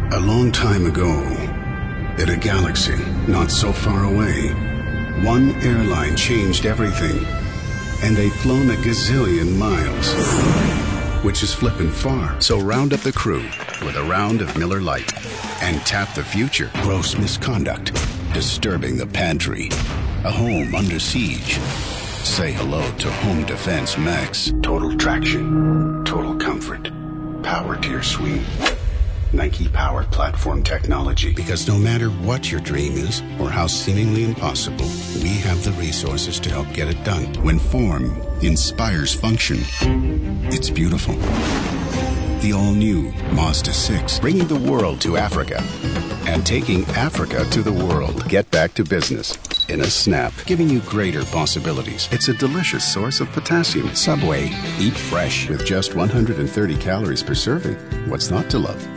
A long time ago, in a galaxy not so far away, one airline changed everything, and they've flown a gazillion miles, which is flippin' far. So round up the crew with a round of Miller Lite and tap the future. Gross misconduct, disturbing the pantry, a home under siege. Say hello to Home Defense Max. Total traction, total comfort, power to your swing. Nike Power Platform Technology. Because no matter what your dream is or how seemingly impossible, we have the resources to help get it done. When form inspires function, it's beautiful. The all-new Mazda 6, bringing the world to Africa and taking Africa to the world. Get back to business in a snap, giving you greater possibilities. It's a delicious source of potassium. Subway, eat fresh with just 130 calories per serving. What's not to love?